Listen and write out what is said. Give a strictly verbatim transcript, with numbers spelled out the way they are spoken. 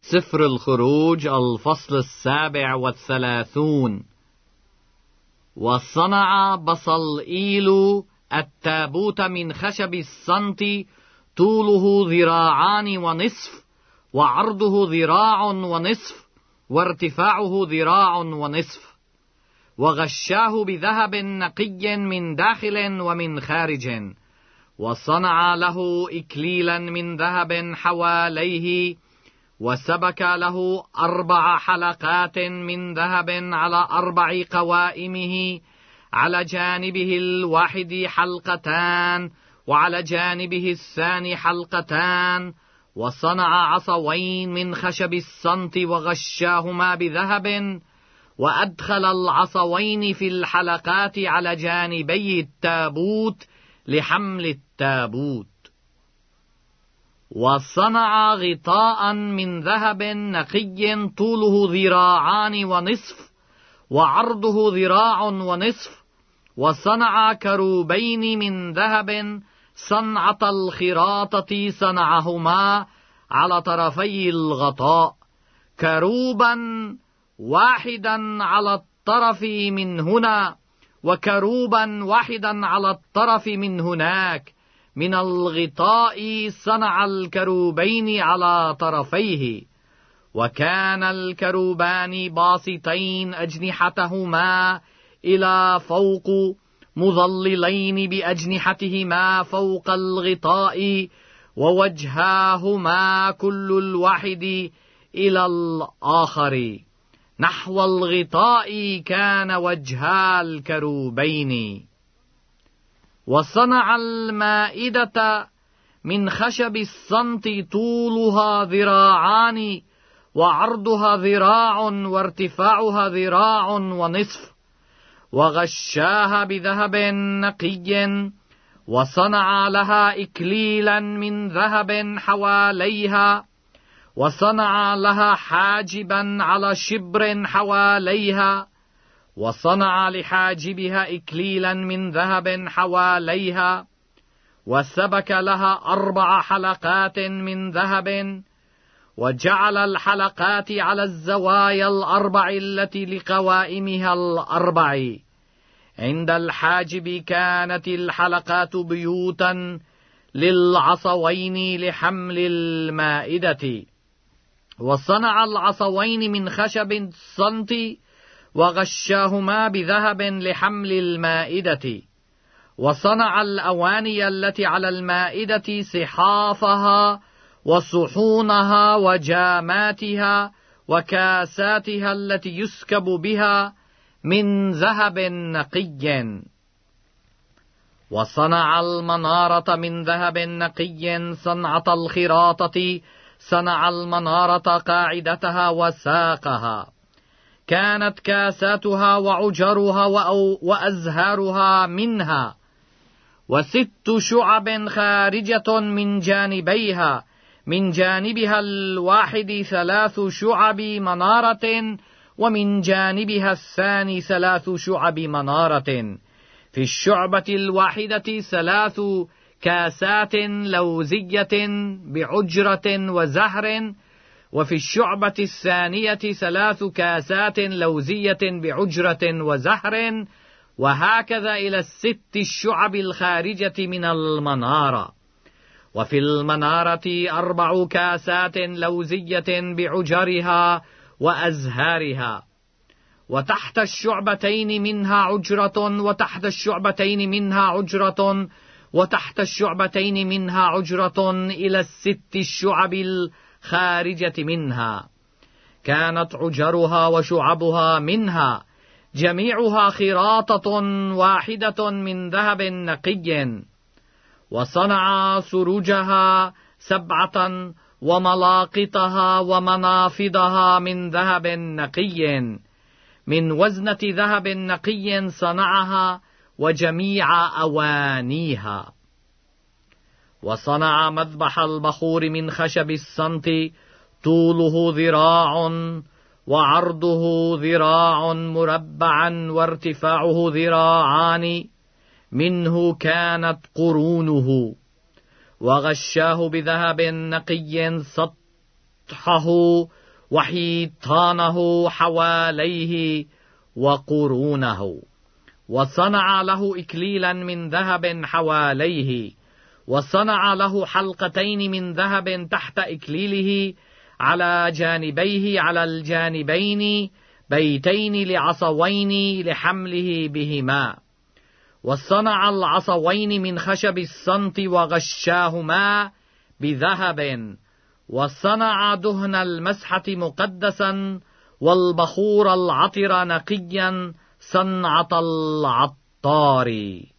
سفر الخروج الفصل السابع والثلاثون. وصنع بصلئيل التابوت من خشب الصنط، طوله ذراعان ونصف، وعرضه ذراع ونصف، وارتفاعه ذراع ونصف، وغشاه بذهب نقي من داخل ومن خارج، وصنع له إكليلا من ذهب حواليه، وسبك له أربع حلقات من ذهب على أربع قوائمه، على جانبه الواحد حلقتان، وعلى جانبه الثاني حلقتان. وصنع عصوين من خشب الصنط وغشاهما بذهب، وأدخل العصوين في الحلقات على جانبي التابوت لحمل التابوت. وصنع غطاء من ذهب نقي، طوله ذراعان ونصف، وعرضه ذراع ونصف. وصنع كروبين من ذهب صنعة الخراطة، صنعهما على طرفي الغطاء، كروبا واحدا على الطرف من هنا، وكروبا واحدا على الطرف من هناك. من الغطاء صنع الكروبين على طرفيه. وكان الكروبان باسطين أجنحتهما إلى فوق، مظللين بأجنحتهما فوق الغطاء، ووجهاهما كل الواحد إلى الآخر. نحو الغطاء كان وجها الكروبين. وصنع المائدة من خشب الصنط، طولها ذراعان، وعرضها ذراع، وارتفاعها ذراع ونصف، وغشاها بذهب نقي. وصنع لها إكليلا من ذهب حواليها، وصنع لها حاجبا على شبر حواليها، وصنع لحاجبها إكليلا من ذهب حواليها، وسبك لها أربع حلقات من ذهب، وجعل الحلقات على الزوايا الأربع التي لقوائمها الأربع. عند الحاجب كانت الحلقات بيوتا للعصوين لحمل المائدة. وصنع العصوين من خشب الصنط، وغشاهما بذهب لحمل المائدة. وصنع الأواني التي على المائدة، صحافها وصحونها وجاماتها وكاساتها التي يسكب بها، من ذهب نقي. وصنع المنارة من ذهب نقي، صنعة الخراطة. صنع المنارة قاعدتها وساقها. كانت كاساتها وعجرها وأزهارها منها، وست شعب خارجة من جانبيها، من جانبها الواحد ثلاث شعب منارة، ومن جانبها الثاني ثلاث شعب منارة. في الشعبة الواحدة ثلاث كاسات لوزية بعجرة وزهر، وفي الشعبة الثانية ثلاث كاسات لوزية بعجرة وزهر، وهكذا إلى الست الشعب الخارجة من المنارة. وفي المنارة أربع كاسات لوزية بعجرها وأزهارها. وتحت الشعبتين منها عجرة، وتحت الشعبتين منها عجرة، وتحت الشعبتين منها عجرة، إلى الست الشعب الخارجة منها. كانت عجرها وشعبها منها جميعها خراطة واحدة من ذهب نقي. وصنع سروجها سبعة، وملاقطها ومنافضها من ذهب نقي، من وزنة ذهب نقي صنعها، وجميع أوانيها. وصنع مذبح البخور من خشب الصنط، طوله ذراع، وعرضه ذراع مربعا، وارتفاعه ذراعان، منه كانت قرونه. وغشاه بذهب نقي سطحه وحيطانه حواليه وقرونه، وصنع له إكليلا من ذهب حواليه، وصنع له حلقتين من ذهب تحت إكليله على جانبيه، على الجانبين بيتين لعصوين لحمله بهما، وصنع العصوين من خشب الصنط وغشاهما بذهب، وصنع دهن المسحة مقدسا والبخور العطر نقيا صنعة العطار.